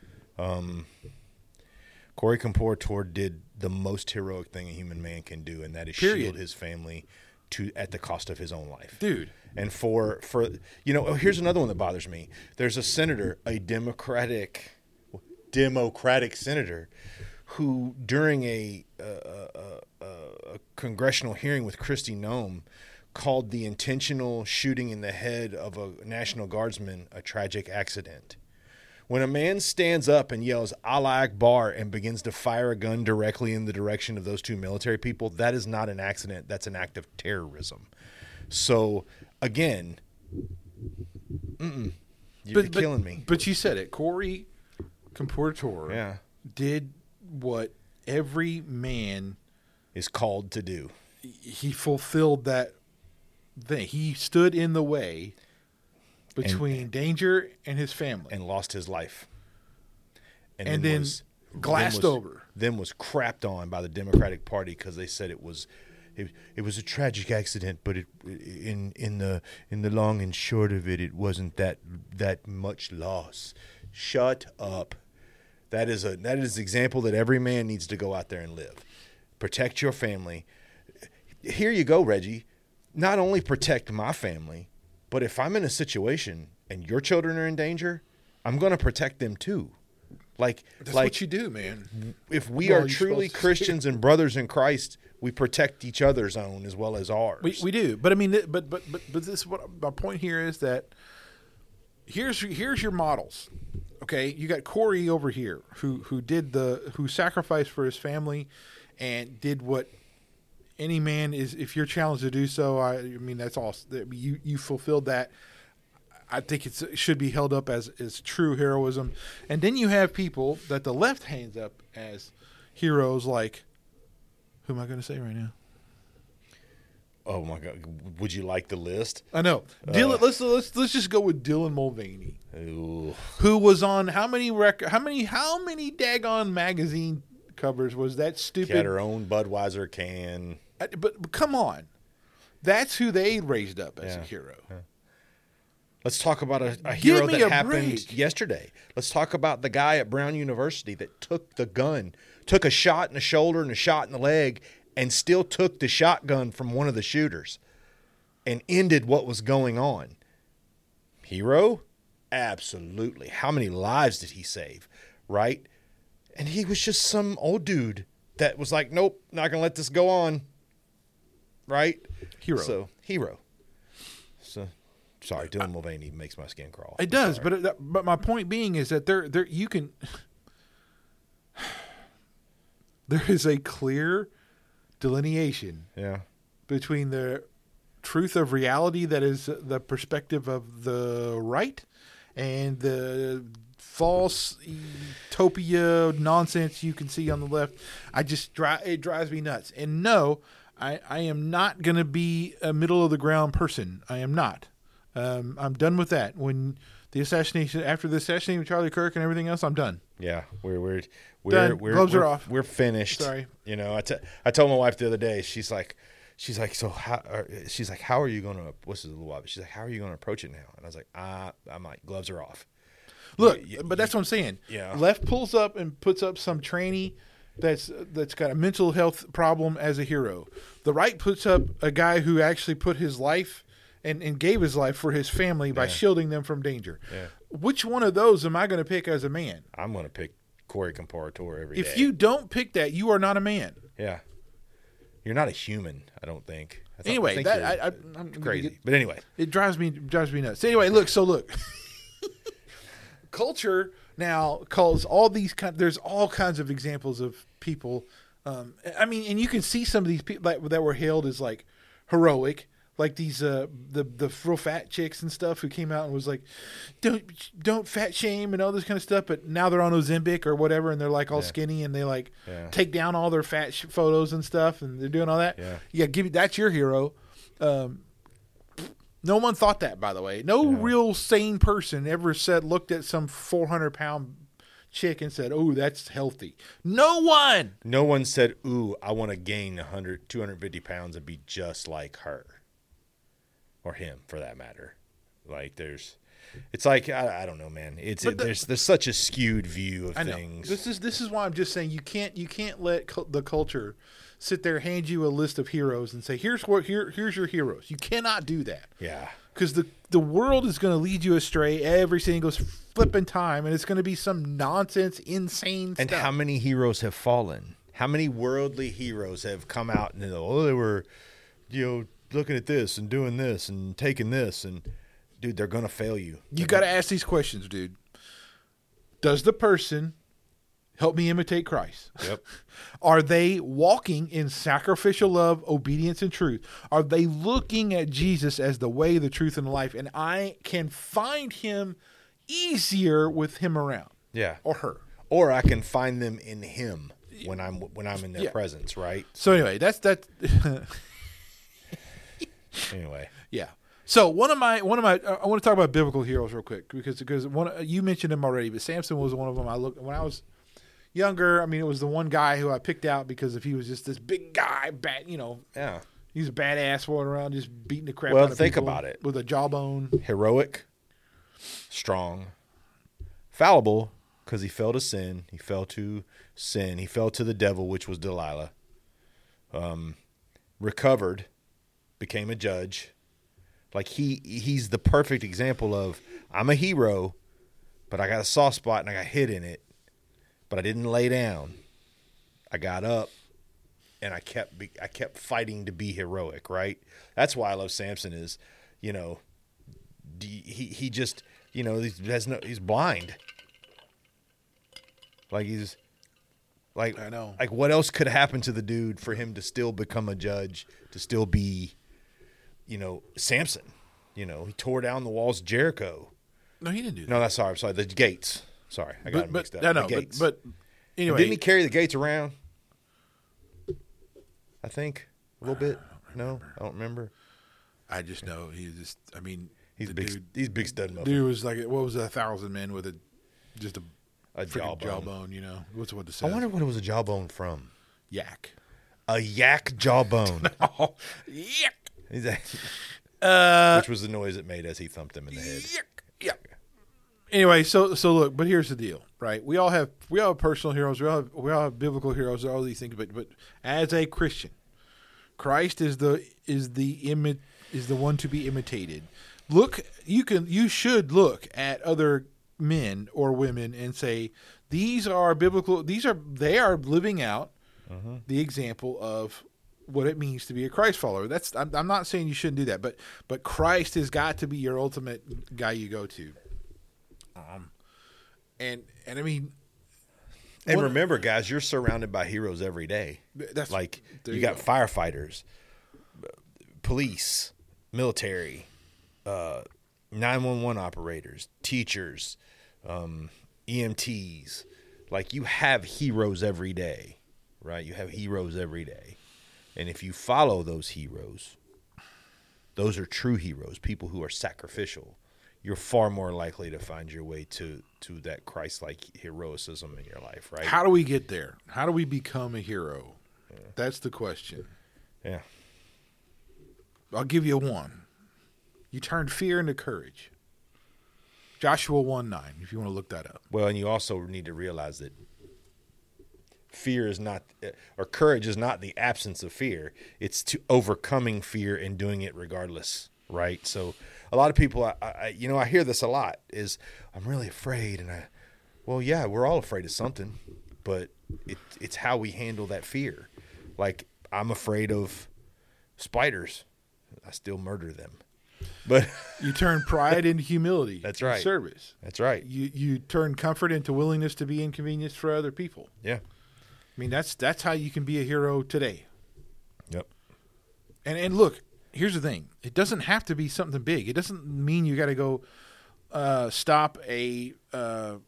Corey Comporator did the most heroic thing a human man can do, and that is shield his family at the cost of his own life. Dude. And for here's another one that bothers me. There's a senator, a Democratic senator, who during a congressional hearing with Kristi Noem called the intentional shooting in the head of a National Guardsman a tragic accident. When a man stands up and yells Allah Akbar and begins to fire a gun directly in the direction of those two military people, that is not an accident. That's an act of terrorism. So, again, you're killing me. But you said it. Corey Comporator did what every man is called to do. He fulfilled that thing. He stood in the way between danger and his family. And lost his life. And then glassed over. Then was crapped on by the Democratic Party because they said it was a tragic accident, but in the long and short of it, it wasn't that much loss. Shut up. That is an example that every man needs to go out there and live. Protect your family. Here you go, Reggie. Not only protect my family, but if I'm in a situation and your children are in danger, I'm going to protect them too. That's what you do, man. If we are truly Christians and brothers in Christ, we protect each other's own as well as ours. We do, but I mean, but this is what my point here is that here's your models. Okay, you got Corey over here who sacrificed for his family and did what any man is. If you're challenged to do so, I mean that's all. You fulfilled that. I think it should be held up as true heroism. And then you have people that the left hands up as heroes, like, who am I going to say right now? Oh my God! Would you like the list? I know. Dylan. Let's just go with Dylan Mulvaney, Ooh. who was on how many daggone magazine covers was that stupid? She had her own Budweiser can. But come on, that's who they raised up as a hero. Yeah. Let's talk about a hero that happened break. yesterday. Let's talk about the guy at Brown University that took the gun, took a shot in the shoulder and a shot in the leg, and still took the shotgun from one of the shooters and ended what was going on. Hero? Absolutely. How many lives did he save? Right? And he was just some old dude that was like, nope, not going to let this go on. Right? Hero. So, hero. So, sorry, Dylan Mulvaney makes my skin crawl. It does, but my point being is that there you can. There is a clear delineation between the truth of reality that is the perspective of the right and the false utopia nonsense you can see on the left. It drives me nuts. And no, I am not going to be a middle of the ground person. I am not. I'm done with that. After the assassination of Charlie Kirk and everything else, I'm done. Yeah, we're Gloves are off. We're finished. Sorry. You know, I told my wife the other day. She's like, so how? She's like, how are you going to? What's this little while? She's like, how are you going to approach it now? And I was like, I'm like, gloves are off. Look, but that's what I'm saying. Yeah. Left pulls up and puts up some tranny that's got a mental health problem as a hero. The right puts up a guy who actually put his life and gave his life for his family by shielding them from danger. Yeah. Which one of those am I going to pick as a man? I'm going to pick Corey Comparator every day. If you don't pick that, you are not a man. Yeah. You're not a human, I don't think. Anyway, I'm crazy. But anyway. It drives me nuts. Anyway, look. Culture now calls all these there's all kinds of examples of people. And you can see some of these people that were hailed as like heroic, like these the real fat chicks and stuff who came out and was like, don't fat shame and all this kind of stuff. But now they're on Ozempic or whatever, and they're like all skinny and they like take down all their fat photos and stuff, and they're doing all that. Yeah, that's your hero. No one thought that, by the way. No real sane person ever looked at some 400-pound chick and said, "Oh, that's healthy." No one. No one said, "Ooh, I want to gain 250 pounds and be just like her." Or him, for that matter. Like, it's like, I don't know, man. There's such a skewed view of things. This is why I'm just saying you can't let the culture sit there, hand you a list of heroes, and say, here's your heroes. You cannot do that. Yeah. Because the world is going to lead you astray every single flipping time, and it's going to be some nonsense, insane stuff. And how many heroes have fallen? How many worldly heroes have come out and they were, looking at this and doing this and taking this, and dude, they're going to fail you. You got to ask these questions, dude. Does the person help me imitate Christ? Yep. Are they walking in sacrificial love, obedience, and truth? Are they looking at Jesus as the way, the truth, and the life? And I can find him easier with him around. Yeah. Or her. Or I can find them in him when I'm in their presence, right? So anyway, that's Anyway. Yeah. So one of my I want to talk about biblical heroes real quick because you mentioned him already, but Samson was one of them. I looked when I was younger. I mean, it was the one guy who I picked out because if he was just this big guy, Yeah. He's a badass walking around just beating the crap Well, out of think people about it. with a jawbone. Heroic, strong, fallible because he fell to sin. He fell to sin. He fell to the devil, which was Delilah. Recovered, became a judge. Like he's the perfect example of I'm a hero, but I got a soft spot and I got hit in it, but I didn't lay down. I got up, and I kept fighting to be heroic. Right? That's why I love Samson. Is he just he's blind. Like he's like I know. Like what else could happen to the dude for him to still become a judge, to still be Samson? He tore down the walls of Jericho. No, he didn't do that. No, I'm sorry. The gates. Sorry, I got it mixed up. No, the gates. but anyway. And didn't he carry the gates around? I think a little bit. No, I don't remember. I just know he's just. I mean, he's big. Dude, he's big stud muffin. Dude was like, what was it, 1,000 men with just a jawbone. What's what to say? I wonder what it was a jawbone from. Yak. A yak jawbone. Oh, yak. Which was the noise it made as he thumped him in the head. Yeah. Anyway, so look, but here's the deal, right? We all have personal heroes. We all have biblical heroes. All these things, but as a Christian, Christ is the one to be imitated. You should look at other men or women and say these are biblical. They are living out the example of what it means to be a Christ follower. I'm not saying you shouldn't do that, but Christ has got to be your ultimate guy you go to. And I mean, and remember, guys, you're surrounded by heroes every day. That's like you got firefighters, police, military, 911 operators, teachers, EMTs. Like, you have heroes every day, right? You have heroes every day. And if you follow those heroes, those are true heroes, people who are sacrificial. You're far more likely to find your way to that Christ-like heroicism in your life, right? How do we get there? How do we become a hero? Yeah. That's the question. Yeah. I'll give you one. You turn fear into courage. Joshua 1:9, if you want to look that up. Well, and you also need to realize that fear is not, or courage is not the absence of fear. It's to overcoming fear and doing it regardless, right? So a lot of people, I hear this a lot, is I'm really afraid. And well, yeah, we're all afraid of something, but it's how we handle that fear. Like, I'm afraid of spiders. I still murder them. But you turn pride into humility. That's right. Service. That's right. You turn comfort into willingness to be inconvenienced for other people. Yeah. I mean, that's how you can be a hero today. Yep. And look, here's the thing. It doesn't have to be something big. It doesn't mean you got to go stop an out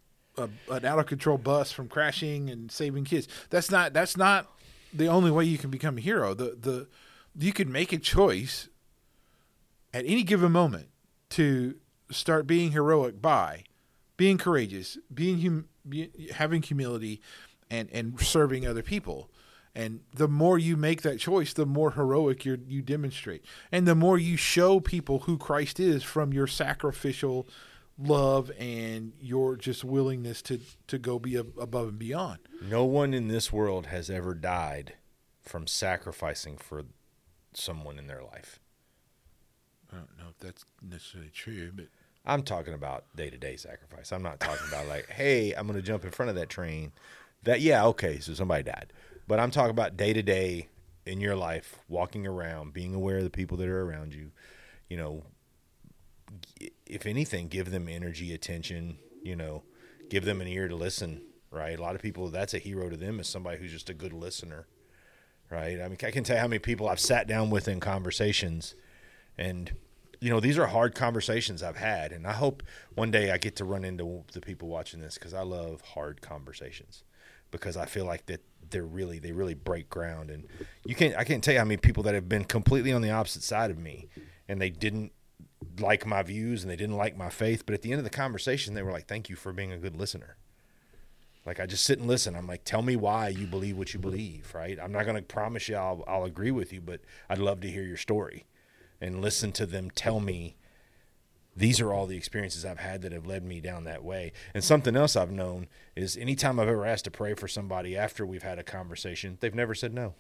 of control bus from crashing and saving kids. That's not the only way you can become a hero. You can make a choice at any given moment to start being heroic by being courageous, having humility, and serving other people. And the more you make that choice, the more heroic you demonstrate. And the more you show people who Christ is from your sacrificial love and your just willingness to go be above and beyond. No one in this world has ever died from sacrificing for someone in their life. I don't know if that's necessarily true, but I'm talking about day-to-day sacrifice. I'm not talking about like, hey, I'm going to jump in front of that train. Okay, so somebody died. But I'm talking about day-to-day in your life, walking around, being aware of the people that are around you. You know, if anything, give them energy, attention, give them an ear to listen, right? A lot of people, that's a hero to them, is somebody who's just a good listener, right? I mean, I can tell you how many people I've sat down with in conversations, and these are hard conversations I've had, and I hope one day I get to run into the people watching this, because I love hard conversations, because I feel like that they really break ground. And I can't tell you how many people that have been completely on the opposite side of me, and they didn't like my views and they didn't like my faith, but at the end of the conversation they were like, thank you for being a good listener. Like, I just sit and listen. I'm like, tell me why you believe what you believe, right? I'm not going to promise you I'll agree with you, but I'd love to hear your story and listen to them tell me, these are all the experiences I've had that have led me down that way. And something else I've known is anytime I've ever asked to pray for somebody after we've had a conversation, they've never said no.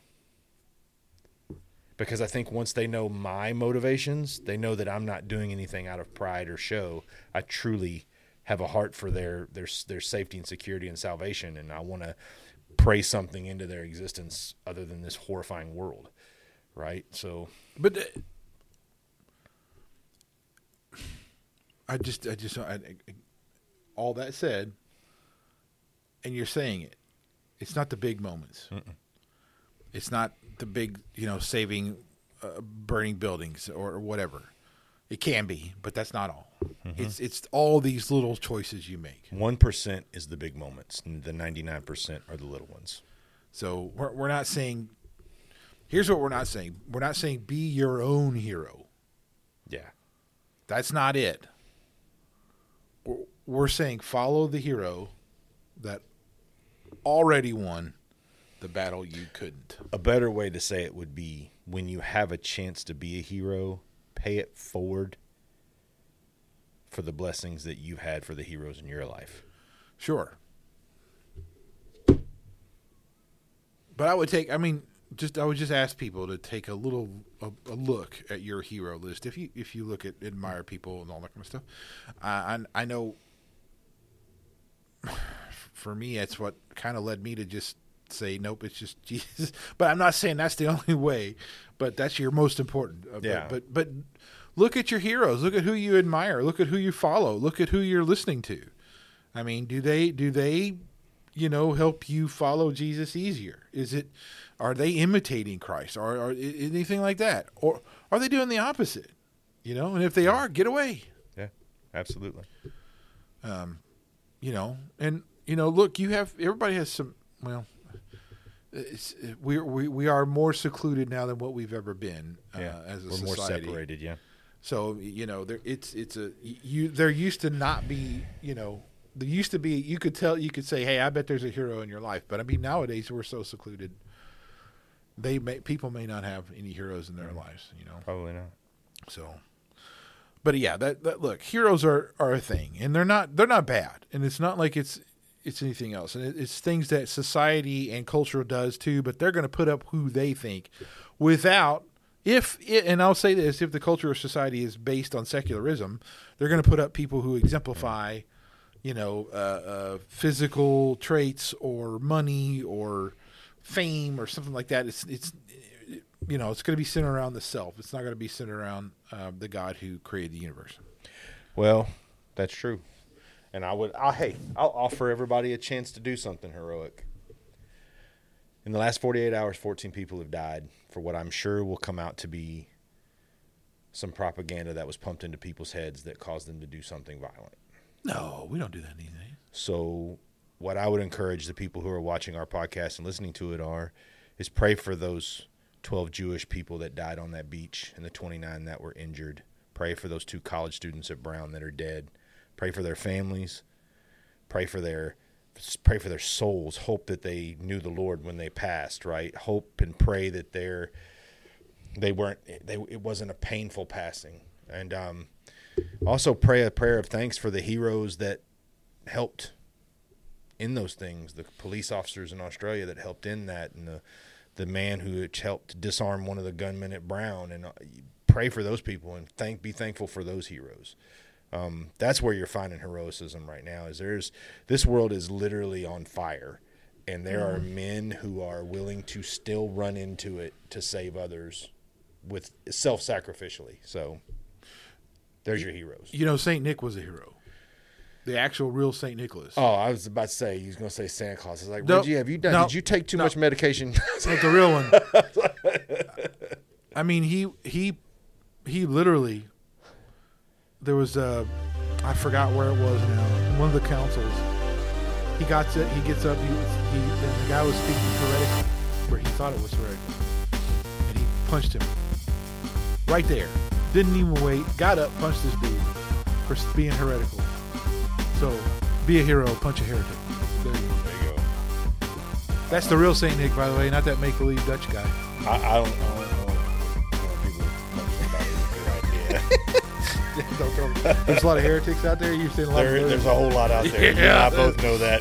Because I think once they know my motivations, they know that I'm not doing anything out of pride or show. I truly have a heart for their safety and security and salvation, and I want to pray something into their existence other than this horrifying world, right? So, but all that said, and you're saying it, it's not the big moments. Mm-mm. It's not the big, saving, burning buildings or whatever. It can be, but that's not all. Mm-hmm. It's all these little choices you make. 1% is the big moments, and the 99% are the little ones. So we're not saying. Here's what we're not saying. We're not saying be your own hero. Yeah, that's not it. We're saying follow the hero that already won the battle you couldn't. A better way to say it would be, when you have a chance to be a hero, pay it forward for the blessings that you've had for the heroes in your life. Sure. But I would just ask people to take a look at your hero list. If you look at admire people and all that kind of stuff, I know for me, that's what kind of led me to just say, nope, it's just Jesus. But I'm not saying that's the only way, but that's your most important. Yeah. But look at your heroes. Look at who you admire. Look at who you follow. Look at who you're listening to. I mean, do they help you follow Jesus easier? Are they imitating Christ or anything like that? Or are they doing the opposite? And if they are, get away. Yeah, absolutely. And look, everybody has some. Well, we are more secluded now than what we've ever been as a we're society. more separated. Yeah. So there used to not be. There used to be. You could say, hey, I bet there's a hero in your life. But I mean, nowadays we're so secluded. People may not have any heroes in their lives. Probably not. So. But yeah, that look, heroes are a thing, and they're not bad, and it's not like it's anything else, and it's things that society and culture does too. But they're going to put up who they think, and I'll say this: if the culture or society is based on secularism, they're going to put up people who exemplify, physical traits or money or fame or something like that. It's going to be centered around the self. It's not going to be centered around the God who created the universe. Well, that's true. And I'll offer everybody a chance to do something heroic. In the last 48 hours, 14 people have died for what I'm sure will come out to be some propaganda that was pumped into people's heads that caused them to do something violent. No, we don't do that these days. So what I would encourage the people who are watching our podcast and listening to it is pray for those 12 Jewish people that died on that beach and the 29 that were injured. Pray for those 2 college students at Brown that are dead. Pray for their families. Pray for their souls. Hope that they knew the Lord when they passed, right? Hope and pray that it wasn't a painful passing. And also pray a prayer of thanks for the heroes that helped in those things, the police officers in Australia that helped in that, and the man who helped disarm one of the gunmen at Brown, and pray for those people and be thankful for those heroes. That's where you're finding heroism right now. This world is literally on fire, and there are men who are willing to still run into it to save others with self-sacrificially. So there's your heroes. Saint Nick was a hero. The actual real St. Nicholas. Oh, I was about to say, he was going to say Santa Claus. I was like, No, Reggie, have you done? no, Did you take too much medication? Not the real one. I mean, he literally, there was I forgot where it was now. One of the councils. He gets up. And the guy was speaking heretical, where he thought it was heretical, and he punched him right there. Didn't even wait. Got up, punched this dude for being heretical. So, be a hero, punch a heretic. There you go. That's the real Saint Nick, by the way, not that make-believe Dutch guy. I don't know people punch somebody. Don't throw them. There's a lot of heretics out there. You've seen a lot of There's a whole lot out there. You and I both know that.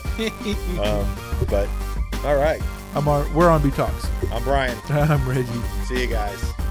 But, all right. We're on B Talks. I'm Brian. I'm Reggie. See you guys.